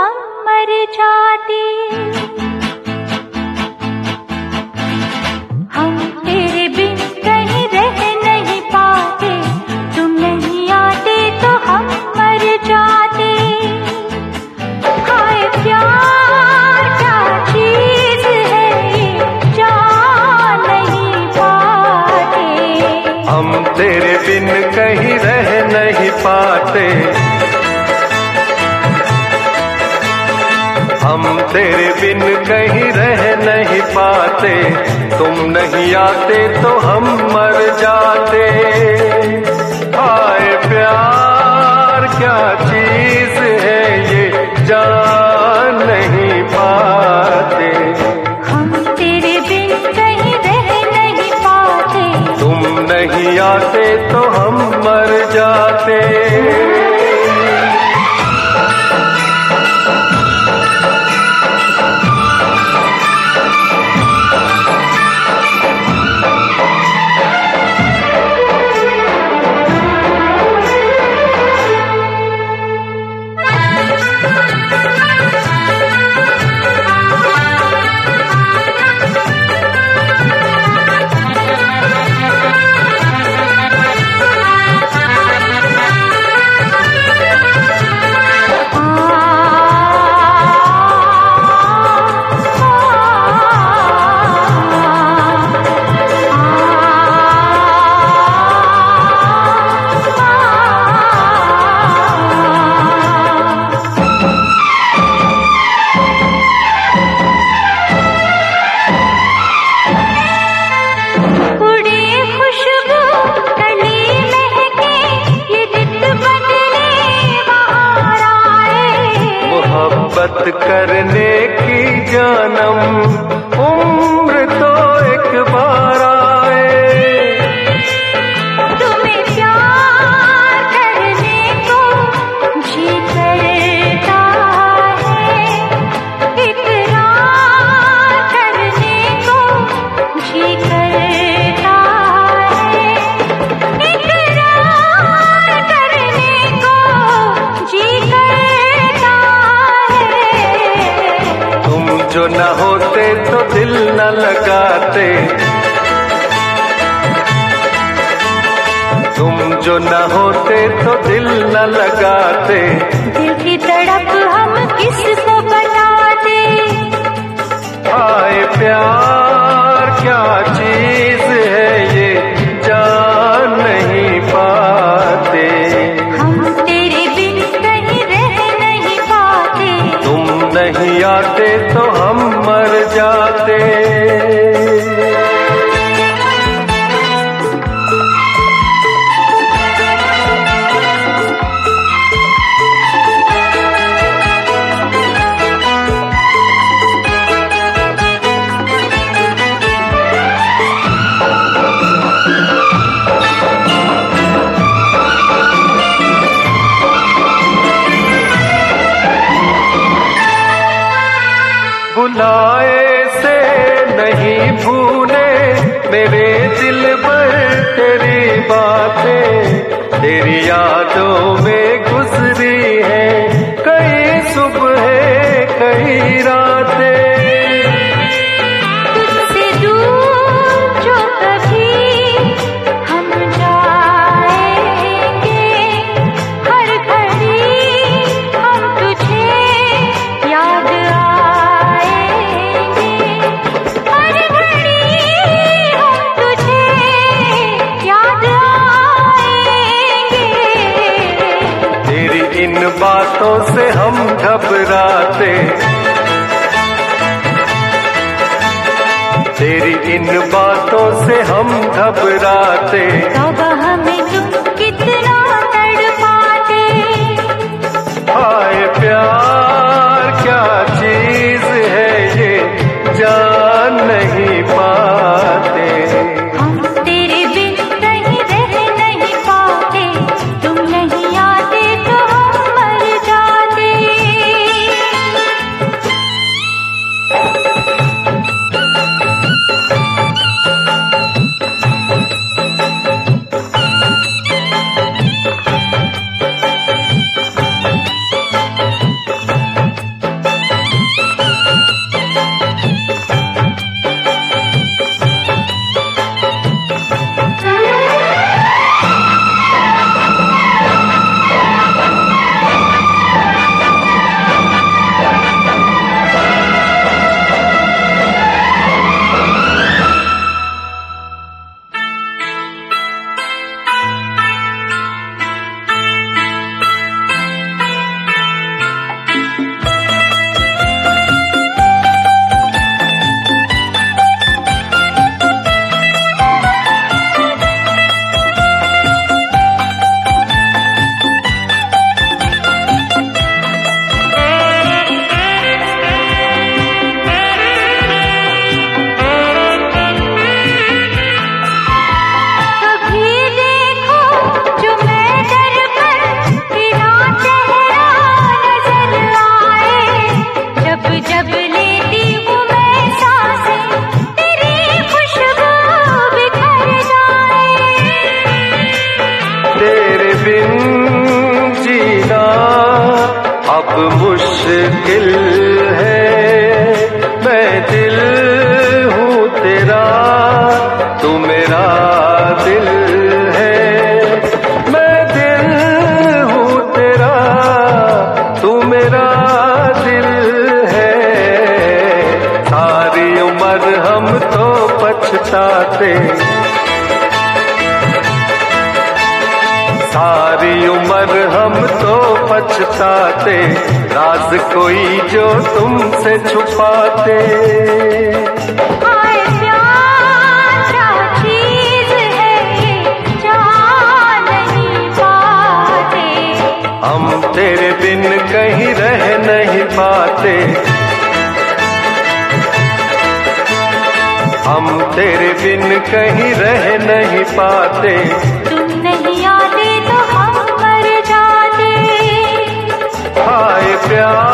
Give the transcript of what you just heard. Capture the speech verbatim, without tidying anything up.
हम मर जाते। हम तेरे बिन कहीं रह नहीं पाते, तुम नहीं आते तो हम मर जाते। हाय प्यार क्या चीज है ये, जान नहीं पाते। हम तेरे बिन कहीं रह नहीं पाते, हम तेरे बिन कहीं रह नहीं पाते, तुम नहीं आते तो हम मर जाते। हाय प्यार क्या चीज है ये, जान नहीं पाते। हम तेरे बिन कहीं रह नहीं पाते, तुम नहीं आते तो हम मर जाते। मोहब्बत करने की जानम उम्र तो एक बार आए। तुम्हें प्यार करने को जी करता है, इकरार करने को जी करता है, इकरार करने को जी करता है। तुम जो न होते तो दिल न लगाते, तुम जो न होते तो दिल न लगाते। दिल की तड़प हम किसको बताते। हाय प्यार क्या चीज है ये, जान नहीं पाते। हम तेरे बिन कहीं रह नहीं पाते, तुम नहीं आते तो हम मर जाते। बुलाए से नहीं भूले मेरे दिल पर तेरी बातें, तेरी यादों में गुजरी है कई सुबह कई रातें। तुझसे दूर जो कभी हम जाएंगे, हर घड़ी हम तुझे याद आएंगे, हर घड़ी हम तुझे याद आएंगे। तेरी इन बातों से हम घबराते, तेरी इन बातों से हम घबराते। तौबा हमें तुम कितना तड़पाते। हाय प्यार क्या चीज है ये, जान नहीं पाते। हम तेरे बिन कहीं रह नहीं पाते, तुम नहीं आते तो हम मर जाते। जब लेती हूँ मैं सांसें तेरी खुशबू बिखर जाए। तेरे बिन जीना अब मुश्किल है, मैं दिल हूँ तेरा, तू मेरा दिल है। मैं दिल हूँ तेरा, तू मेरा दिल है। सारी उम्र हम तो पछताते, सारी उम्र हम तो पछताते, राज कोई जो तुमसे छुपाते। हाय प्यार क्या चीज है ये जान नहीं पाते। हम तेरे बिन कहीं रह नहीं पाते, हम तेरे बिन कहीं रह नहीं पाते। तुम नहीं आते तो हम मर जाते। हाय प्यार